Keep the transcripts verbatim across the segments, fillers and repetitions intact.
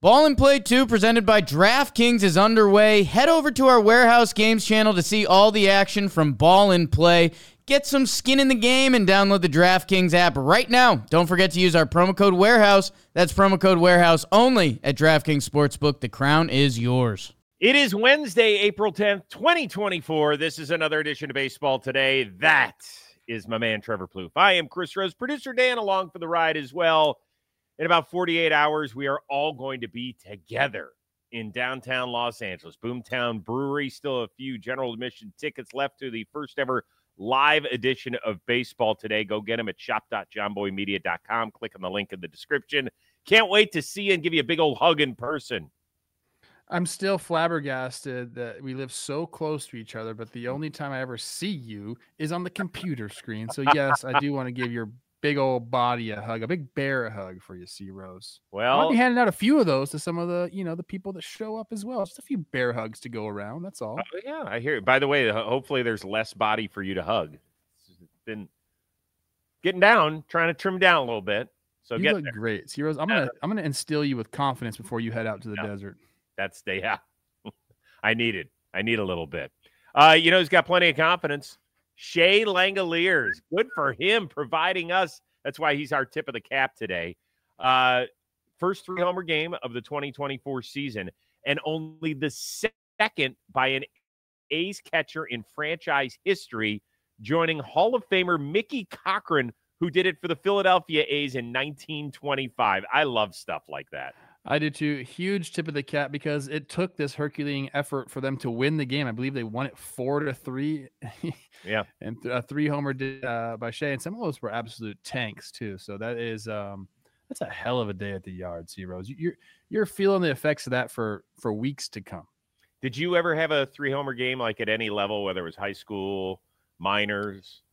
Ball and Play two, presented by DraftKings, is underway. Head over to our Warehouse Games channel to see all the action from Ball and Play. Get some skin in the game and download the DraftKings app right now. Don't forget to use our promo code Warehouse. That's promo code Warehouse only at DraftKings Sportsbook. The crown is yours. It is Wednesday, April tenth, twenty twenty-four. This is another edition of Baseball Today. That is my man, Trevor Plouffe. I am Chris Rose, producer Dan along for the ride as well. In about forty-eight hours, we are all going to be together in downtown Los Angeles. Boomtown Brewery, still a few general admission tickets left to the first ever live edition of Baseball Today. Go get them at shop dot john boy media dot com. Click on the link in the description. Can't wait to see you and give you a big old hug in person. I'm still flabbergasted that we live so close to each other, but the only time I ever see you is on the computer screen. So, yes, I do want to give your big old body a hug, a big bear a hug for you, C Rose. Well, I'll be handing out a few of those to some of the, you know, the people that show up as well. Just a few bear hugs to go around. That's all. Uh, yeah, I hear it. By the way, hopefully there's less body for you to hug. It's been getting down, trying to trim down a little bit. So you get look there. great, C Rose. I'm gonna, I'm gonna instill you with confidence before you head out to the Yeah. desert. That's the yeah. I need it. I need a little bit. Uh, you know, he's got plenty of confidence. Shea Langoliers, good for him, providing us. That's why he's our tip of the cap today. Uh, first three homer game of the twenty twenty-four season, and only the second by an A's catcher in franchise history, joining Hall of Famer Mickey Cochran, who did it for the Philadelphia A's in nineteen twenty-five. I love stuff like that. I do too. Huge tip of the cap because it took this Herculean effort for them to win the game. I believe they won it four to three. Yeah, and th- a three homer did, uh, by Shea, and some of those were absolute tanks too. So that is um, that's a hell of a day at the yard, C Rose. You're you're feeling the effects of that for for weeks to come. Did you ever have a three homer game like at any level, whether it was high school, minors?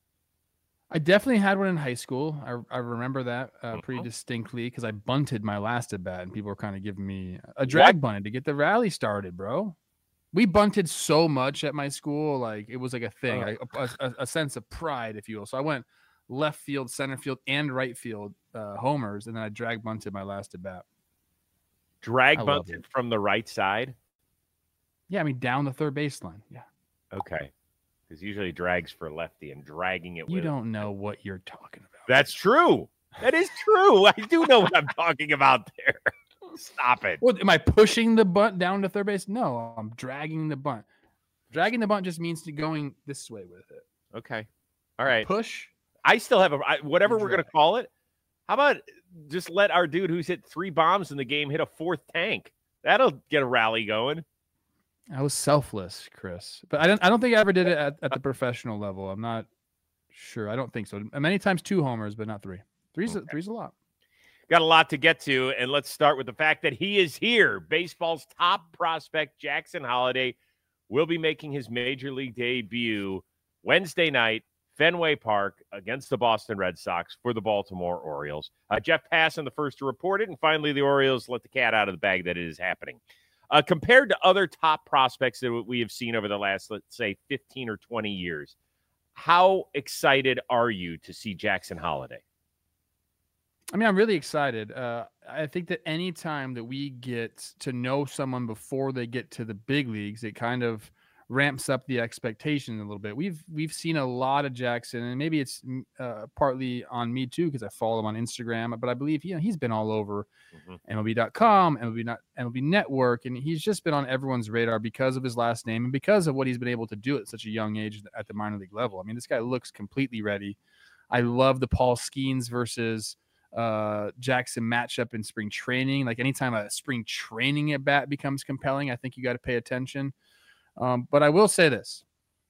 I definitely had one in high school. I, I remember that uh, Mm-hmm. pretty distinctly because I bunted my last at bat, and people were kind of giving me a drag What? bunted to get the rally started, bro. We bunted so much at my school, like it was like a thing, Oh. like a, a, a sense of pride, if you will. So I went left field, center field, and right field uh, homers, and then I drag bunted my last at bat. Drag I love bunted it. from the right side? Yeah, I mean down the third baseline. Yeah, Okay. Because usually drags for lefty and dragging it you with don't know what you're talking about. That's true. That is true. I do know what I'm talking about there. Stop it. What, am I pushing the bunt down to third base? No, I'm dragging the bunt. Dragging the bunt just means to going this way with it. Okay. All right. Push. I still have a I, whatever we're Drag. going to call it. How about just let our dude who's hit three bombs in the game hit a fourth tank? That'll get a rally going. I was selfless, Chris, but I don't. I don't think I ever did it at, at the professional level. I'm not sure. I don't think so. Many times two homers, but not three. Three's Okay. a, three's a lot. Got a lot to get to, and let's start with the fact that he is here. Baseball's top prospect, Jackson Holliday, will be making his major league debut Wednesday night, Fenway Park, against the Boston Red Sox for the Baltimore Orioles. Uh, Jeff Passan, the first to report it, and finally the Orioles let the cat out of the bag that it is happening. Uh, compared to other top prospects that we have seen over the last, let's say, fifteen or twenty years, how excited are you to see Jackson Holliday? I mean, I'm really excited. Uh, I think that any time that we get to know someone before they get to the big leagues, it kind of ramps up the expectation a little bit. We've we've seen a lot of Jackson, and maybe it's uh, partly on me too because I follow him on Instagram. But I believe you know he's been all over Mm-hmm. M L B dot com, M L B not M L B Network, and he's just been on everyone's radar because of his last name and because of what he's been able to do at such a young age at the minor league level. I mean, this guy looks completely ready. I love the Paul Skeens versus uh, Jackson matchup in spring training. Like anytime a spring training at bat becomes compelling, I think you got to pay attention. Um, but I will say this.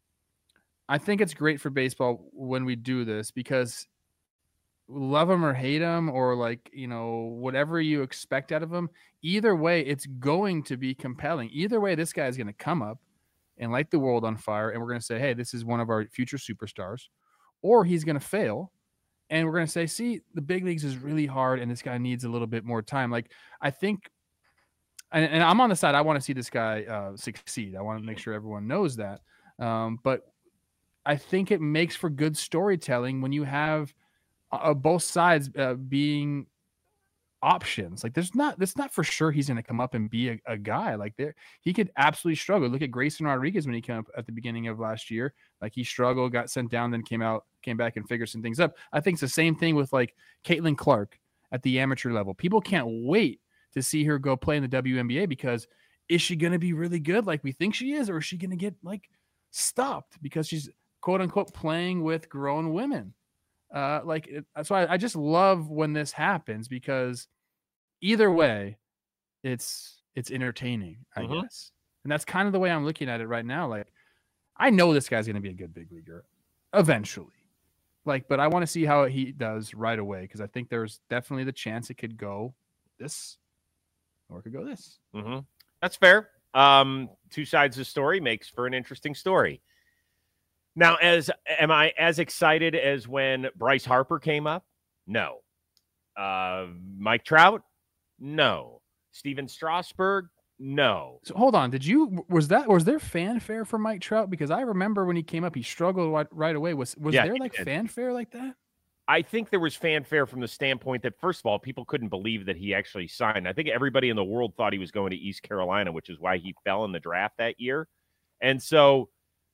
I think it's great for baseball when we do this because love him or hate him or like, you know, whatever you expect out of him, either way, it's going to be compelling. Either way, this guy is going to come up and light the world on fire. And we're going to say, hey, this is one of our future superstars, or he's going to fail. And we're going to say, see, the big leagues is really hard. And this guy needs a little bit more time. Like, I think, and, and I'm on the side, I want to see this guy uh, succeed. I want to make sure everyone knows that. Um, but I think it makes for good storytelling when you have uh, both sides uh, being options. Like there's not, that's not for sure he's going to come up and be a, a guy like there. He could absolutely struggle. Look at Grayson Rodriguez when he came up at the beginning of last year. Like he struggled, got sent down, then came out, came back and figured some things up. I think it's the same thing with like Caitlin Clark at the amateur level. People can't wait to see her go play in the W N B A because is she going to be really good like we think she is, or is she going to get like stopped because she's quote unquote playing with grown women? Uh, like it, so I, I just love when this happens because either way, it's it's entertaining, I mm-hmm. guess. And that's kind of the way I'm looking at it right now. Like I know this guy's going to be a good big leaguer eventually. Like, but I want to see how he does right away because I think there's definitely the chance it could go this or it could go this. Mm-hmm. That's fair. Um, two sides of the story makes for an interesting story. Now, as am I as excited as when Bryce Harper came up? No. Uh, Mike Trout? No. Steven Strasburg? No. So hold on. Did you was that was there fanfare for Mike Trout? Because I remember when he came up, he struggled right, right away. Was was yeah, there like fanfare like that? I think there was fanfare from the standpoint that, first of all, people couldn't believe that he actually signed. I think everybody in the world thought he was going to East Carolina, which is why he fell in the draft that year. And so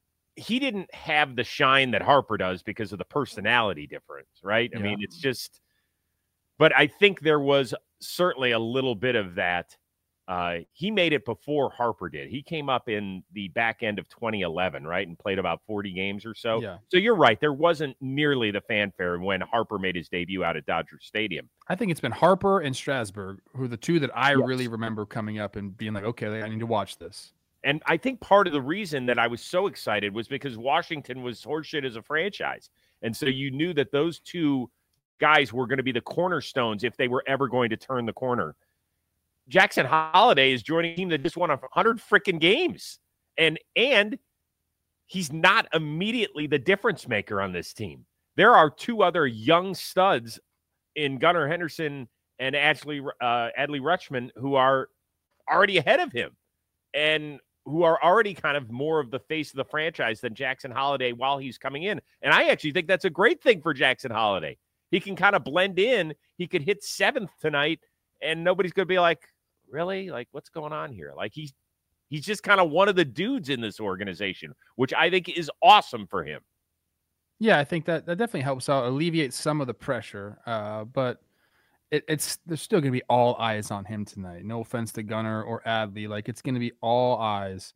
he didn't have the shine that Harper does because of the personality difference, right? I yeah. mean, it's just – but I think there was certainly a little bit of that. Uh, he made it before Harper did. He came up in the back end of twenty eleven, right, and played about forty games or so. Yeah. So you're right. There wasn't nearly the fanfare when Harper made his debut out at Dodger Stadium. I think it's been Harper and Strasburg, who are the two that I yes. really remember coming up and being like, okay, I need to watch this. And I think part of the reason that I was so excited was because Washington was horseshit as a franchise. And so you knew that those two guys were going to be the cornerstones if they were ever going to turn the corner. Jackson Holliday is joining a team that just won one hundred freaking games. And, and he's not immediately the difference maker on this team. There are two other young studs in Gunnar Henderson and Ashley, uh, Adley Rutschman who are already ahead of him and who are already kind of more of the face of the franchise than Jackson Holliday while he's coming in. And I actually think that's a great thing for Jackson Holliday. He can kind of blend in. He could hit seventh tonight, and nobody's going to be like, really? Like, what's going on here? Like, he's he's just kind of one of the dudes in this organization, which I think is awesome for him. Yeah, I think that, that definitely helps out, alleviate some of the pressure. Uh, but it, it's there's still going to be all eyes on him tonight. No offense to Gunnar or Adley. Like, it's going to be all eyes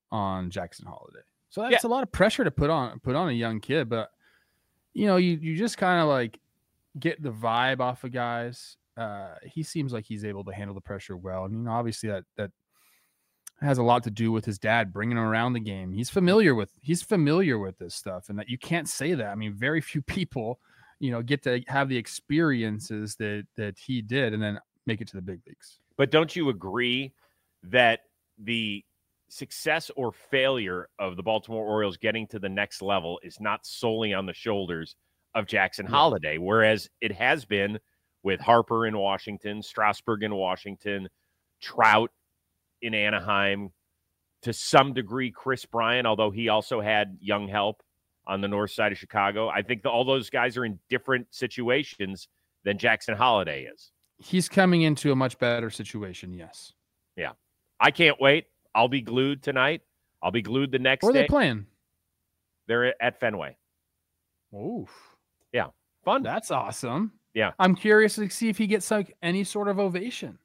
on Jackson Holliday. So that's yeah. a lot of pressure to put on put on a young kid. But, you know, you, you just kind of, like, get the vibe off of guys. Uh, he seems like he's able to handle the pressure well. And, you know, obviously that that has a lot to do with his dad bringing him around the game. He's familiar with he's familiar with this stuff, and that you can't say that. I mean, very few people, you know, get to have the experiences that that he did and then make it to the big leagues. But don't you agree that the success or failure of the Baltimore Orioles getting to the next level is not solely on the shoulders of Jackson yeah. Holliday, whereas it has been with Harper in Washington, Strasburg in Washington, Trout in Anaheim, to some degree Chris Bryant, although he also had young help on the north side of Chicago. I think the, all those guys are in different situations than Jackson Holliday is. He's coming into a much better situation, yes. Yeah. I can't wait. I'll be glued tonight. I'll be glued the next Where day. Where are they playing? They're at Fenway. Oof. Yeah. Fun. That's awesome. Yeah. I'm curious to see if he gets like any sort of ovation.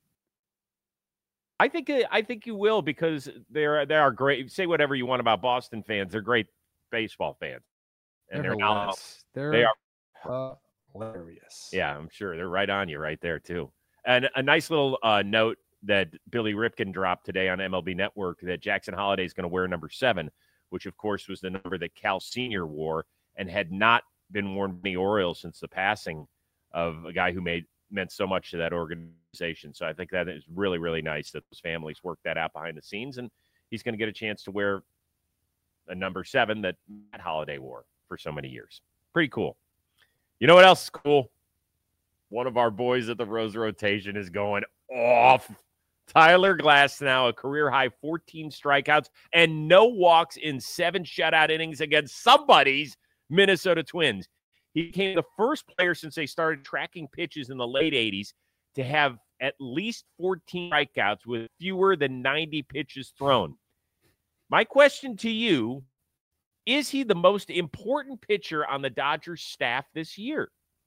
I think I think you will, because they're they are great. Say whatever you want about Boston fans. They're great baseball fans. And they're they're now, they're they are hilarious. Yeah, I'm sure. They're right on you right there too. And a nice little uh, note that Billy Ripken dropped today on M L B Network that Jackson Holliday is going to wear number seven, which of course was the number that Cal Senior wore and had not been worn by the Orioles since the passing of a guy who made meant so much to that organization. So I think that is really, really nice that those families worked that out behind the scenes, and he's going to get a chance to wear a number seven that Matt Holliday wore for so many years. Pretty cool. You know what else is cool? One of our boys at the Rose Rotation is going off. Tyler Glasnow, a career-high fourteen strikeouts and no walks in seven shutout innings against somebody's Minnesota Twins. He became the first player since they started tracking pitches in the late eighties to have at least fourteen strikeouts with fewer than ninety pitches thrown. My question to you, is he the most important pitcher on the Dodgers staff this year?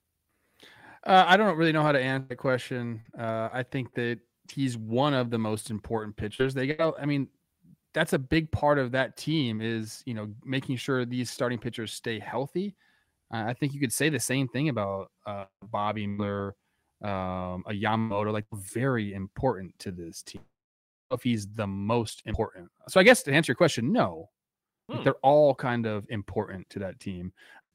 Uh, I don't really know how to answer the question. Uh, I think that he's one of the most important pitchers. They got, I mean, that's a big part of that team is, you know, making sure these starting pitchers stay healthy. Uh, I think you could say the same thing about uh, Bobby Miller, um, a Yamamoto, like very important to this team. If he's the most important. So I guess to answer your question, no, Hmm. like they're all kind of important to that team.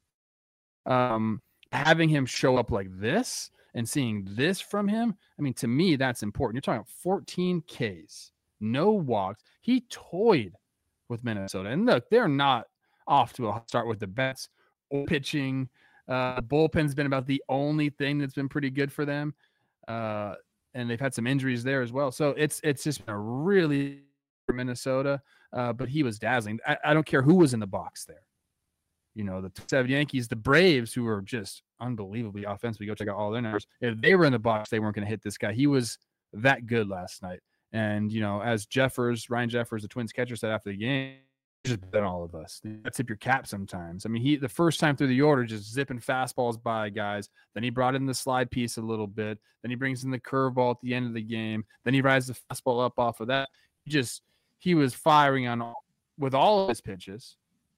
Um, having him show up like this and seeing this from him, I mean, to me, that's important. You're talking fourteen Ks, no walks. He toyed with Minnesota. And look, they're not off to a hot start with the bets or pitching. Uh, the bullpen's been about the only thing that's been pretty good for them. Uh, and they've had some injuries there as well. So it's it's just been a really for Minnesota, uh, but he was dazzling. I, I don't care who was in the box there. You know, the seven Yankees, the Braves, who were just unbelievably offensively. Go check out all their numbers. If they were in the box, they weren't going to hit this guy. He was that good last night. And, you know, as Jeffers, Ryan Jeffers, the Twins catcher, said after the game, he's just better than all of us. You tip your cap sometimes. I mean, he the first time through the order, just zipping fastballs by guys. Then he brought in the slide piece a little bit. Then he brings in the curveball at the end of the game. Then he rides the fastball up off of that. He just he was firing on all, with all of his pitches.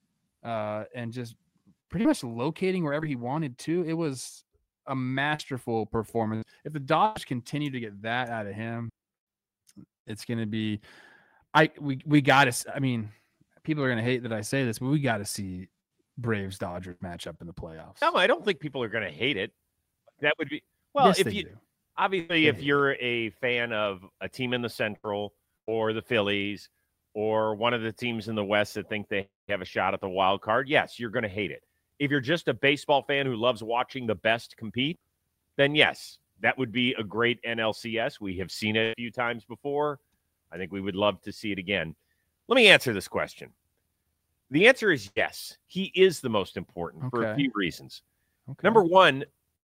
Uh, and just pretty much locating wherever he wanted to. It was a masterful performance. If the Dodgers continue to get that out of him, it's going to be – I we we got to – I mean, people are going to hate that I say this, but we got to see Braves-Dodgers matchup in the playoffs. No, I don't think people are going to hate it. That would be – well, yes, if they you do. obviously, They if do. you're a fan of a team in the Central or the Phillies or one of the teams in the West that think they have a shot at the wild card, yes, you're going to hate it. If you're just a baseball fan who loves watching the best compete, then yes, that would be a great N L C S. We have seen it a few times before. I think we would love to see it again. Let me answer this question. The answer is yes. He is the most important for a Okay. few reasons. Okay. Number one,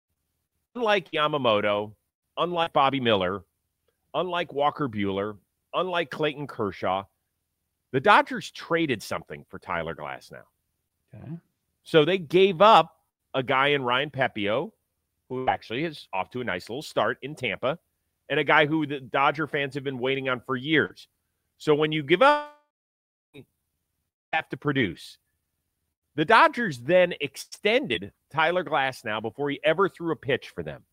unlike Yamamoto, unlike Bobby Miller, unlike Walker Buehler, unlike Clayton Kershaw, the Dodgers traded something for Tyler Glasnow. Okay. So they gave up a guy in Ryan Pepio, who actually is off to a nice little start in Tampa, and a guy who the Dodger fans have been waiting on for years. So when you give up, you have to produce. The Dodgers then extended Tyler Glasnow before he ever threw a pitch for them.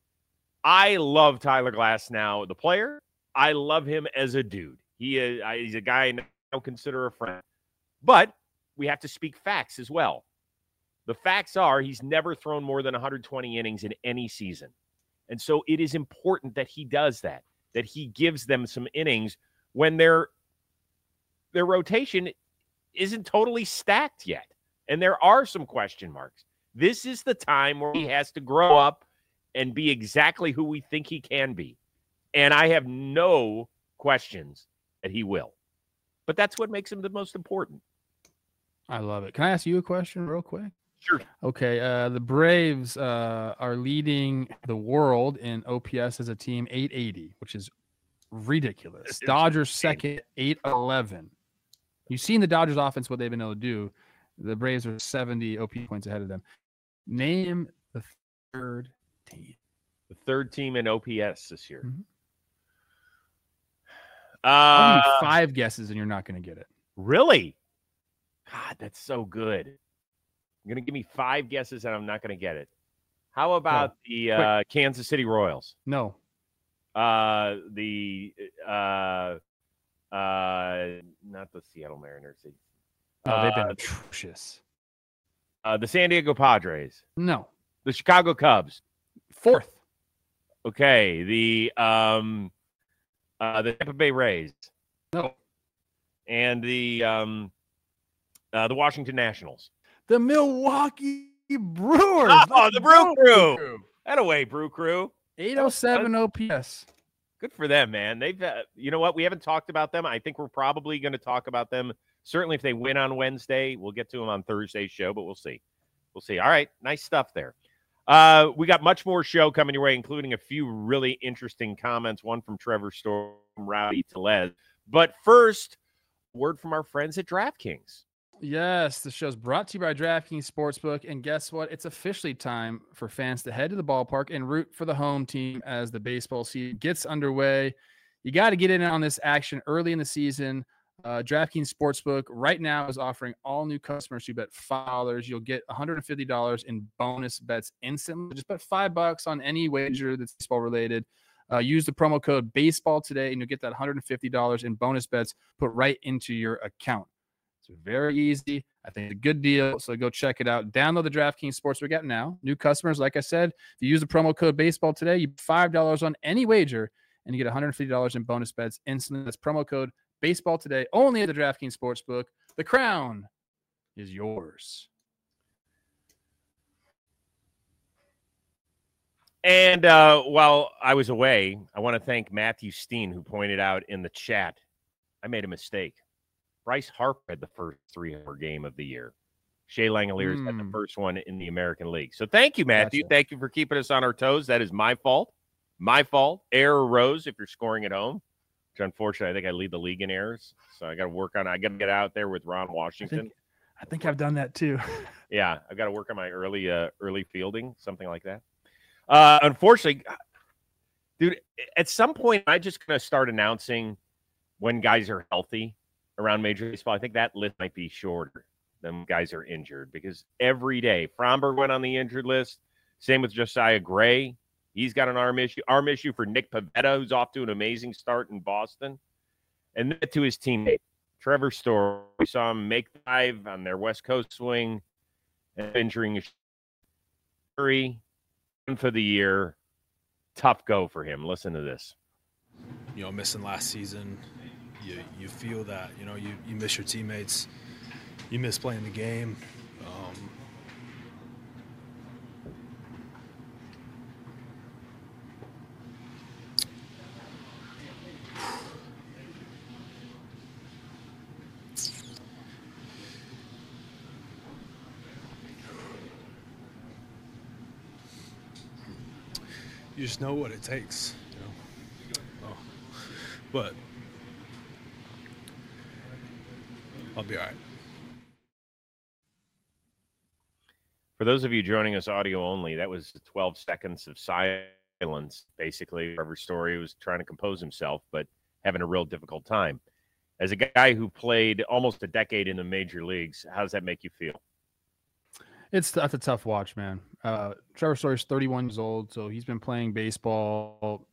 I love Tyler Glasnow, the player. I love him as a dude. He is he's a guy I don't consider a friend. But we have to speak facts as well. The facts are he's never thrown more than one hundred twenty innings in any season. And so it is important that he does that, that he gives them some innings when their their rotation isn't totally stacked yet. And there are some question marks. This is the time where he has to grow up and be exactly who we think he can be. And I have no questions that he will. But that's what makes him the most important. I love it. Can I ask you a question real quick? Sure. Okay. Uh, the Braves uh, are leading the world in O P S as a team, eight eighty, which is ridiculous. It's Dodgers insane. second, eight eleven. You've seen the Dodgers offense, what they've been able to do. The Braves are seventy O P points ahead of them. Name the third team. The third team in O P S this year. Mhm. Uh, I'll give you five guesses and you're not going to get it. really? God, that's so good. You're going to give me five guesses and I'm not going to get it. How about the uh, Kansas City Royals? No. Uh, the uh, uh, not the Seattle Mariners. No, they've been Uh, atrocious. uh, the San Diego Padres. No. The Chicago Cubs. Fourth. Okay. The um, uh, the Tampa Bay Rays No. and the um, uh, the Washington Nationals. The Milwaukee Brewers. Oh, Let's the Brew go, Crew. That away, Brew Crew. eight oh seven O P S. Good for them, man. They've, uh, you know what? We haven't talked about them. I think we're probably going to talk about them. Certainly, if they win on Wednesday, we'll get to them on Thursday's show, but we'll see. We'll see. All right, nice stuff there. Uh, we got much more show coming your way, including a few really interesting comments, one from Trevor Storm, Rowdy Tellez. But first, word from our friends at DraftKings. Yes, the show's brought to you by DraftKings Sportsbook. And guess what? It's officially time for fans to head to the ballpark and root for the home team as the baseball season gets underway. You got to get in on this action early in the season. Uh, DraftKings Sportsbook right now is offering all new customers who bet five dollars. You'll get one hundred fifty dollars in bonus bets instantly. Just bet five bucks on any wager that's baseball related. Uh, use the promo code baseball today, and you'll get that one hundred fifty dollars in bonus bets put right into your account. It's very easy. I think it's a good deal. So go check it out. Download the DraftKings Sportsbook app now. New customers, like I said, if you use the promo code baseball today, you get five dollars on any wager, and you get one hundred fifty dollars in bonus bets instantly. That's promo code baseball today, only at the DraftKings Sportsbook. The crown is yours. And uh, while I was away, I want to thank Matthew Steen, who pointed out in the chat, I made a mistake. Bryce Harper had the first three-hour game of the year. Shea Langoliers mm. had the first one in the American League. So thank you, Matthew. Gotcha. Thank you for keeping us on our toes. That is my fault. My fault. Error rose if you're scoring at home, which unfortunately I think I lead the league in errors. So I got to work on it. I got to get out there with Ron Washington. I think, I think I've done that too. Yeah, I've got to work on my early uh, early fielding, something like that. Uh, unfortunately, dude, at some point I'm just going to start announcing when guys are healthy around Major League Baseball. I think that list might be shorter than when guys are injured because every day Fromberg went on the injured list. Same with Josiah Gray. He's got an arm issue. Arm issue for Nick Pivetta, who's off to an amazing start in Boston. And then to his teammate, Trevor Story. We saw him make five on their West Coast swing and injuring his three for the year. Tough go for him. Listen to this. You know, missing last season, you you feel that, you know, you, you miss your teammates, you miss playing the game. Um, you just know what it takes, you know. Oh. But I'll be all right. For those of you joining us audio only, that was twelve seconds of silence. Basically, Trevor Story was trying to compose himself, but having a real difficult time. As a guy who played almost a decade in the major leagues, how does that make you feel? It's that's a tough watch, man. Uh, Trevor Story is thirty-one years old, so he's been playing baseball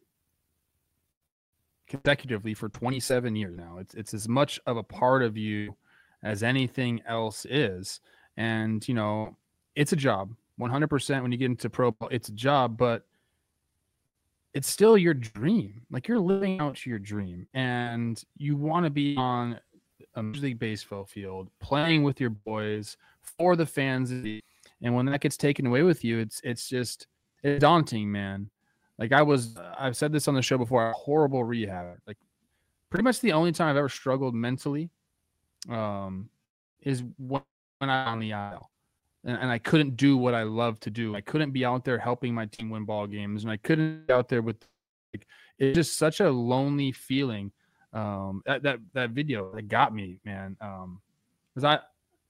consecutively for twenty-seven years now. It's it's as much of a part of you as anything else is, and you know it's a job. one hundred percent when you get into pro ball, it's a job, but it's still your dream. Like you're living out your dream, and you want to be on a Major League Baseball field playing with your boys for the fans. And when that gets taken away with you, it's it's just it's daunting, man. Like I was, I've said this on the show before, a horrible rehab. Like pretty much the only time I've ever struggled mentally um, is when I'm on the aisle. And, and I couldn't do what I love to do. I couldn't be out there helping my team win ball games. And I couldn't be out there with, like, it's just such a lonely feeling. Um, that, that, that video that got me, man. Um, cause I,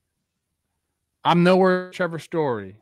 I'm nowhere Trevor Story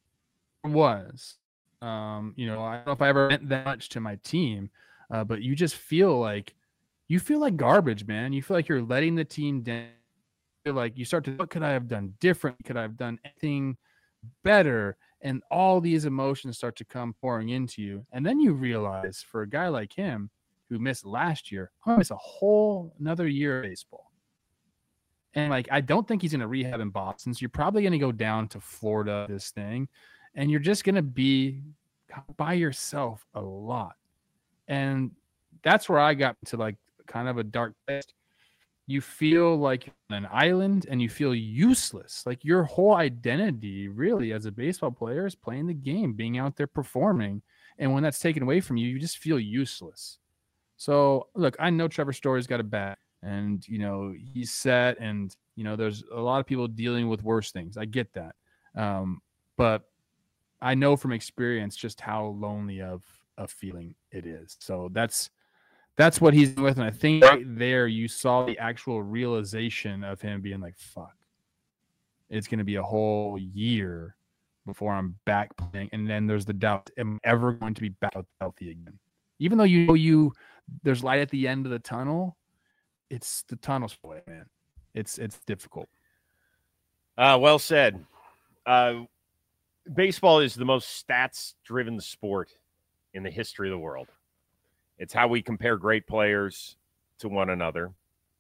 was. Um, you know, I don't know if I ever meant that much to my team, uh, but you just feel like you feel like garbage, man. You feel like you're letting the team down. You feel like you start to, what could I have done different? Could I have done anything better? And all these emotions start to come pouring into you. And then you realize for a guy like him who missed last year, I'm gonna miss a whole another year of baseball. And like, I don't think he's going to rehab in Boston. So you're probably going to go down to Florida, this thing, and you're just going to be by yourself a lot. And that's where I got to like kind of a dark place. You feel like you're on an island and you feel useless. Like your whole identity really as a baseball player is playing the game, being out there performing. And when that's taken away from you, you just feel useless. So look, I know Trevor Story's got a bat. And, you know, he's set and, you know, there's a lot of people dealing with worse things. I get that. Um, but I know from experience just how lonely of a feeling it is. So that's that's what he's with, and I think right there you saw the actual realization of him being like, "Fuck, it's going to be a whole year before I'm back playing," and then there's the doubt: am I ever going to be back healthy again? Even though you know you there's light at the end of the tunnel, it's the tunnel's way, man. It's it's difficult. Uh, well said. Uh, baseball is the most stats-driven sport in the history of the world. It's how we compare great players to one another.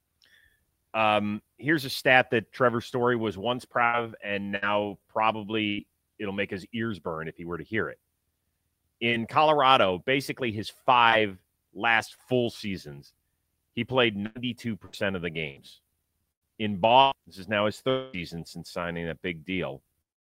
Um, here's a stat that Trevor Story was once proud of, and now probably it'll make his ears burn if he were to hear it. In Colorado, basically his five last full seasons, he played ninety-two percent of the games. In Boston, this is now his third season since signing that big deal,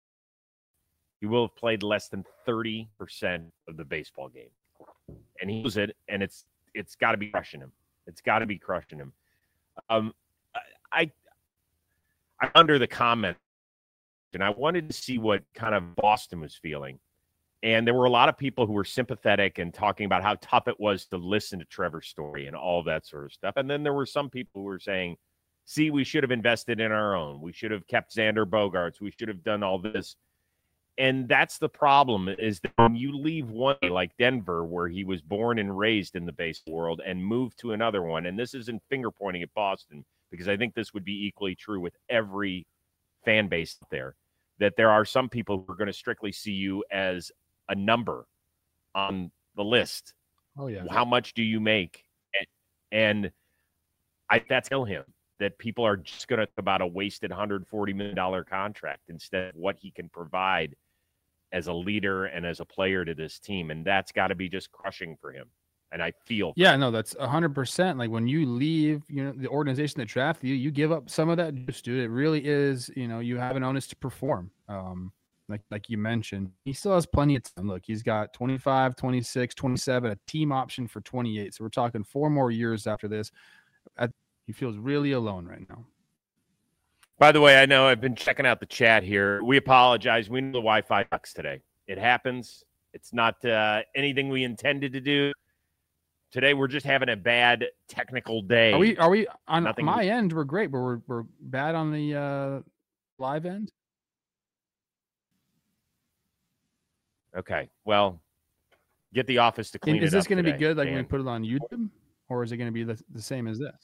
he will have played less than thirty percent of the baseball game. And he knows it, and it's it's got to be crushing him. It's got to be crushing him. Um, I, I'm under the comment, and I wanted to see what kind of Boston was feeling. And there were a lot of people who were sympathetic and talking about how tough it was to listen to Trevor's story and all that sort of stuff. And then there were some people who were saying, see, we should have invested in our own. We should have kept Xander Bogaerts. We should have done all this. And that's the problem, is that when you leave one like Denver, where he was born and raised in the baseball world, and move to another one, and this isn't finger pointing at Boston, because I think this would be equally true with every fan base out there, that there are some people who are going to strictly see you as a number on the list. Oh, yeah. How much do you make? And, and I that's kill him. That people are just going to talk about a wasted one hundred forty million dollars contract instead of what he can provide as a leader and as a player to this team. And that's got to be just crushing for him. And I feel. Yeah, no, that's one hundred percent. Like when you leave, you know, the organization that drafted you, you give up some of that juice, dude. It really is, you know, you have an onus to perform. Um, like like you mentioned, he still has plenty of time. Look, he's got twenty-five, twenty-six, twenty-seven, a team option for twenty-eight. So we're talking four more years after this. I, he feels really alone right now. By the way, I know I've been checking out the chat here. We apologize. We know the Wi-Fi sucks today. It happens. It's not uh, anything we intended to do. Today we're just having a bad technical day. Are we? Are we on Nothing my we... end? We're great, but we're we're bad on the uh, live end. Okay. Well, get the office to clean and it is this up going to today, be good? Like Dan. when we put it on YouTube, or is it going to be the, the same as this?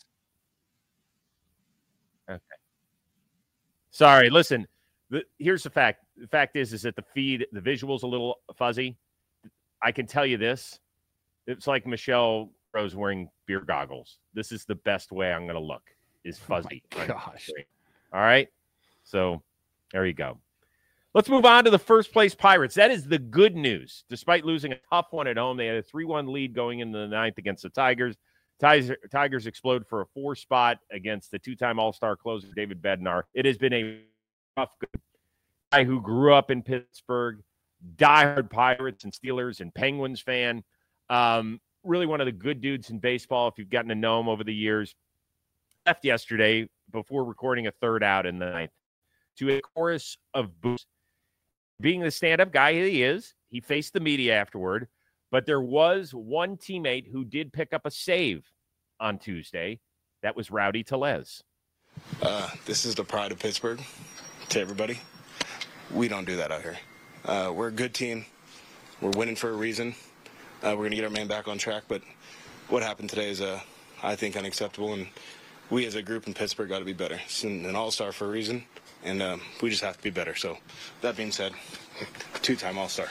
Okay. Sorry. Listen. The, here's the fact. The fact is, is that the feed, the visual's a little fuzzy. I can tell you this. It's like Michelle Rose wearing beer goggles. This is the best way I'm going to look, is fuzzy. Oh my gosh. All right. So there you go. Let's move on to the first place Pirates. That is the good news. Despite losing a tough one at home, they had a three one lead going into the ninth against the Tigers. Tigers, Tigers explode for a four spot against the two-time All-Star closer, David Bednar. It has been a tough guy who grew up in Pittsburgh, diehard Pirates and Steelers and Penguins fan. Um, really one of the good dudes in baseball, if you've gotten to know him over the years. Left yesterday before recording a third out in the ninth to a chorus of boos. Being the stand-up guy he is, he faced the media afterward, but there was one teammate who did pick up a save on Tuesday. That was Rowdy Tellez. Uh, this is the pride of Pittsburgh to everybody. We don't do that out here. Uh, we're a good team. We're winning for a reason. Uh, we're going to get our man back on track, but what happened today is, uh, I think, unacceptable, and we as a group in Pittsburgh got to be better. It's an, an all-star for a reason, and um, we just have to be better. So that being said, two-time all-star.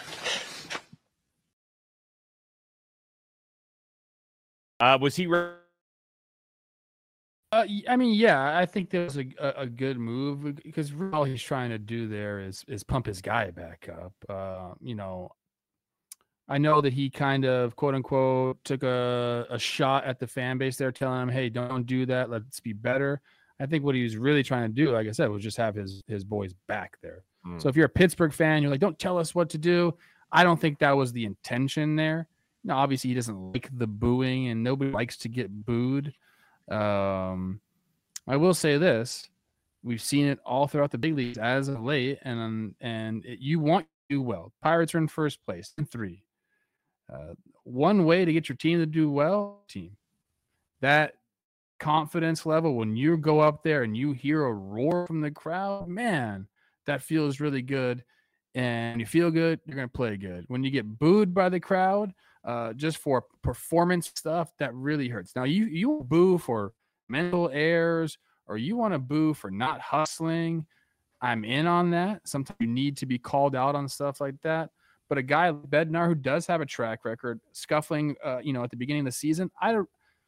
Uh, was he re- Uh, I mean, yeah, I think that was a, a, a good move, because all he's trying to do there is is pump his guy back up. Uh, you know, I know that he kind of, quote unquote, took a, a shot at the fan base there, telling him, hey, don't do that. Let's be better. I think what he was really trying to do, like I said, was just have his his boys back there. Mm. So if you're a Pittsburgh fan, you're like, don't tell us what to do. I don't think that was the intention there. Now, obviously, he doesn't like the booing, and nobody likes to get booed. Um, I will say this. We've seen it all throughout the big leagues as of late, and and it, you want do well. Pirates are in first place in three. Uh, one way to get your team to do well, team. That confidence level, when you go up there and you hear a roar from the crowd, man, that feels really good. And you feel good, you're going to play good. When you get booed by the crowd, uh, just for performance stuff, that really hurts. Now, you you boo for mental errors, or you want to boo for not hustling. I'm in on that. Sometimes you need to be called out on stuff like that. But a guy like Bednar, who does have a track record, scuffling, uh, you know, at the beginning of the season, I don't,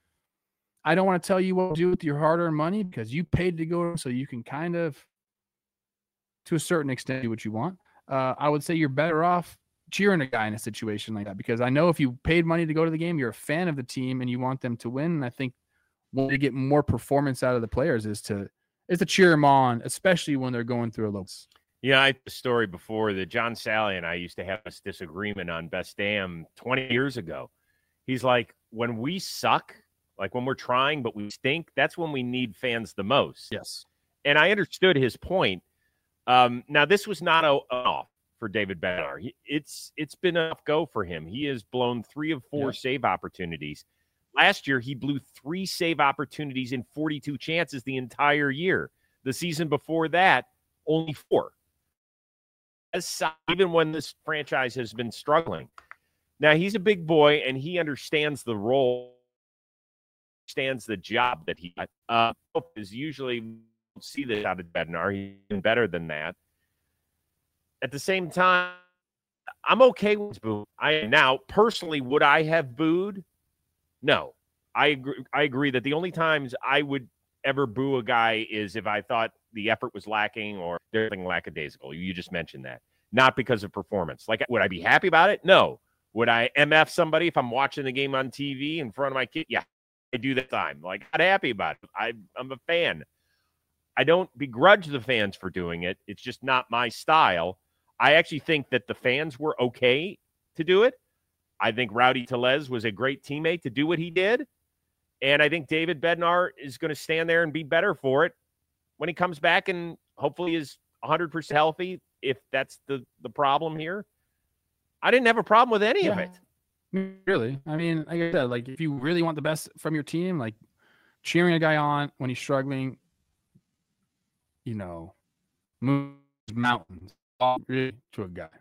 I don't want to tell you what to do with your hard-earned money, because you paid to go, so you can kind of, to a certain extent, do what you want. Uh, I would say you're better off cheering a guy in a situation like that, because I know if you paid money to go to the game, you're a fan of the team and you want them to win. And I think when you get more performance out of the players is to is to cheer them on, especially when they're going through a low. Yeah, I had a story before that John Sally and I used to have this disagreement on Best Damn twenty years ago. He's like, when we suck, like when we're trying but we stink, that's when we need fans the most. Yes. And I understood his point. Um, now, this was not a, an off for David Bednar. He, it's it's been a go for him. He has blown three of four yep. save opportunities. Last year, he blew three save opportunities in forty-two chances the entire year. The season before that, only four. As, even when this franchise has been struggling. Now, he's a big boy, and he understands the role, understands the job that he uh, is usually see this out of Bednar. He's been better than that. At the same time, I'm okay with boo. I now personally, would I have booed? No. I agree. I agree that the only times I would ever boo a guy is if I thought the effort was lacking or there's something lackadaisical. You just mentioned that. Not because of performance. Like, would I be happy about it? No. Would I M F somebody if I'm watching the game on T V in front of my kid? Yeah, I do that time. Like, not happy about it. I, I'm a fan. I don't begrudge the fans for doing it. It's just not my style. I actually think that the fans were okay to do it. I think Rowdy Tellez was a great teammate to do what he did. And I think David Bednar is going to stand there and be better for it when he comes back and hopefully is one hundred percent healthy, if that's the, the problem here. I didn't have a problem with any yeah. of it. Really? I mean, like I said, like if you really want the best from your team, like cheering a guy on when he's struggling, you know, moves mountains really to a guy.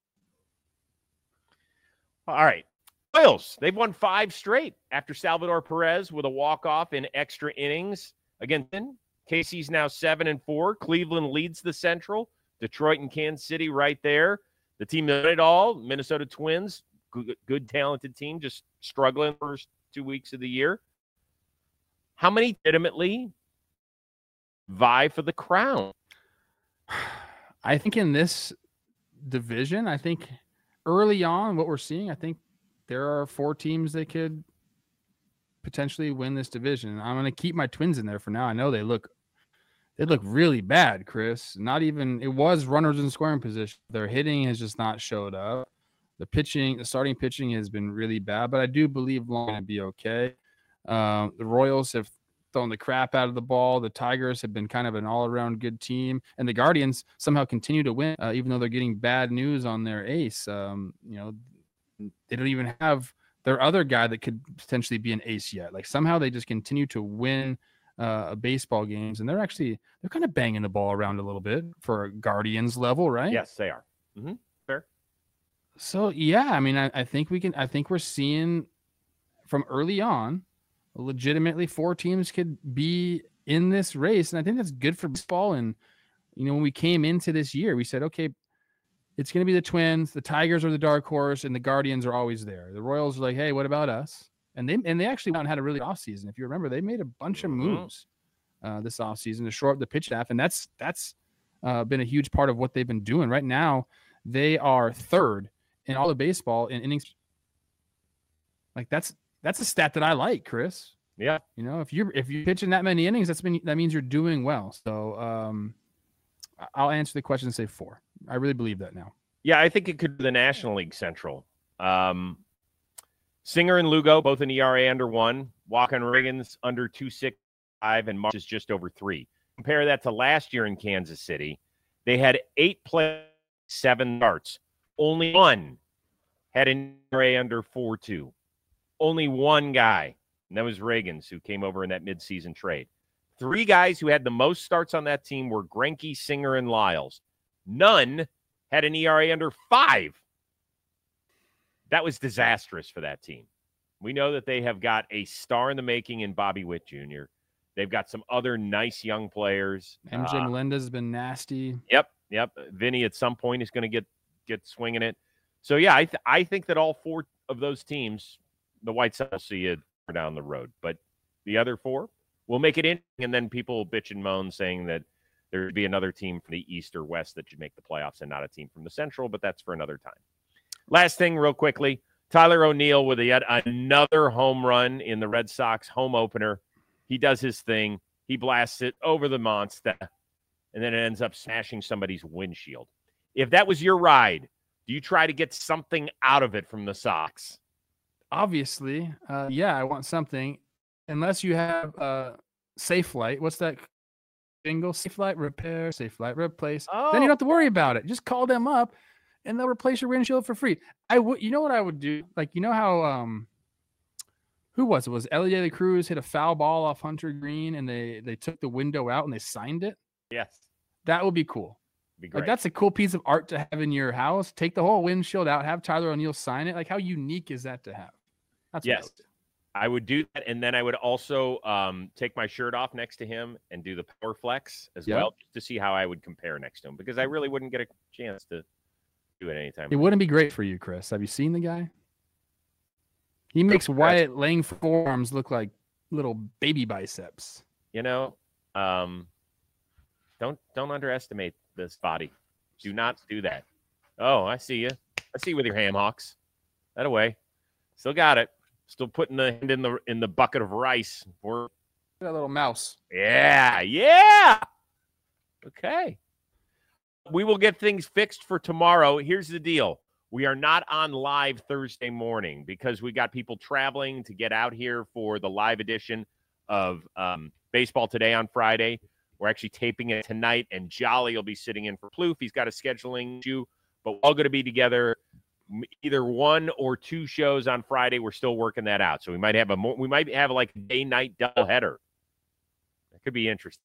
All right. Royals, they've won five straight after Salvador Perez with a walk-off in extra innings against K C's now seven and four. Cleveland leads the Central. Detroit and Kansas City right there. The team that did it all, Minnesota Twins, good, good talented team, just struggling the first two weeks of the year. How many legitimately vie for the crown? I think in this division, I think early on what we're seeing, I think there are four teams that could potentially win this division. I'm going to keep my Twins in there for now. I know they look they look really bad, Chris. Not even, it was runners in scoring position. Their hitting has just not showed up. The pitching, the starting pitching has been really bad, but I do believe Long going to be okay. Um, the Royals have thrown the crap out of the ball. The Tigers have been kind of an all-around good team, and the Guardians somehow continue to win, uh, even though they're getting bad news on their ace. Um, you know, they don't even have their other guy that could potentially be an ace yet. Like somehow they just continue to win uh, baseball games, and they're actually they're kind of banging the ball around a little bit for a Guardians level, right? Yes, they are. Mm-hmm. Fair. So yeah, I mean, I, I think we can. I think we're seeing from early on, legitimately four teams could be in this race, and I think that's good for baseball. And you know, when we came into this year, we said, okay, it's going to be the Twins, the Tigers are the dark horse, and the Guardians are always there. The Royals are like, hey, what about us? And they and they actually went and had a really off season. If you remember, they made a bunch of moves uh, this off season to shore up the pitch staff, and that's that's uh, been a huge part of what they've been doing. Right now, they are third in all of baseball in innings. Like that's that's a stat that I like, Chris. Yeah, you know, if you're if you're pitching that many innings, that's been that means you're doing well. So um, I'll answer the question and say four. I really believe that now. Yeah, I think it could be the National League Central. Um, Singer and Lugo, both an E R A under one. Walker and Riggins under two six five, and March is just over three. Compare that to last year in Kansas City. They had eight players seven starts. Only one had an E R A under four two. Only one guy, and that was Reagans, who came over in that midseason trade. Three guys who had the most starts on that team were Greinke, Singer, and Lyles. None had an E R A under five. That was disastrous for that team. We know that they have got a star in the making in Bobby Witt Junior They've got some other nice young players. M J Uh, Melendez has been nasty. Yep, yep. Vinny at some point is going to get get swinging it. So yeah, I th- I think that all four of those teams, the White Sox will see you down the road, but the other four will make it in, and then people will bitch and moan saying that there would be another team from the East or West that should make the playoffs and not a team from the Central, but that's for another time. Last thing, real quickly, Tyler O'Neill with yet another home run in the Red Sox home opener. He does his thing. He blasts it over the monster, and then it ends up smashing somebody's windshield. If that was your ride, do you try to get something out of it from the Sox? Obviously, uh, yeah, I want something. Unless you have uh, Safe Flight. What's that jingle? Safe Flight repair, Safe Flight replace. Oh. Then you don't have to worry about it. Just call them up, and they'll replace your windshield for free. I would. You know what I would do? Like, you know how um, who was it? Was Ellie De La Cruz hit a foul ball off Hunter Green, and they they took the window out and they signed it? Yes. That would be cool. Be great. Like, that's a cool piece of art to have in your house. Take the whole windshield out, have Tyler O'Neill sign it. Like, how unique is that to have? That's what I Yes. would do. I would do that, and then I would also um, take my shirt off next to him and do the power flex as Yep. well, just to see how I would compare next to him, because I really wouldn't get a chance to do it anytime. It wouldn't be great for you, Chris. Have you seen the guy? He makes Wyatt Lang forearms look like little baby biceps. You know, um, don't don't underestimate this body. Do not do that. Oh, I see you. I see you with your ham hocks. That away. Still got it. Still putting the hand in the in the bucket of rice. We're That little mouse. Yeah, yeah. Okay. We will get things fixed for tomorrow. Here's the deal. We are not on live Thursday morning because we got people traveling to get out here for the live edition of um, Baseball Today on Friday. We're actually taping it tonight, and Jolly will be sitting in for Plouffe. He's got a scheduling issue, but we're all going to be together either one or two shows on Friday. We're still working that out. So we might have a more, we might have like a day night doubleheader. That could be interesting.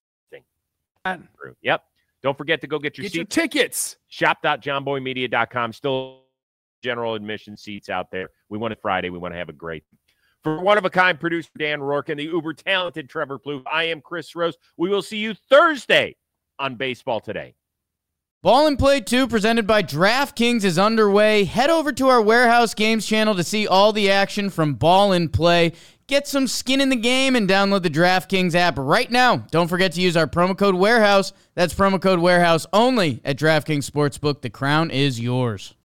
Yep. Don't forget to go get your Get seats. your tickets. shop dot john boy media dot com. Still general admission seats out there. We want it Friday. We want to have a great. For one-of-a-kind producer Dan Rourke and the uber-talented Trevor Plouffe, I am Chris Rose. We will see you Thursday on Baseball Today. Ball and Play two, presented by DraftKings, is underway. Head over to our Warehouse Games channel to see all the action from Ball and Play. Get some skin in the game and download the DraftKings app right now. Don't forget to use our promo code Warehouse. That's promo code Warehouse only at DraftKings Sportsbook. The crown is yours.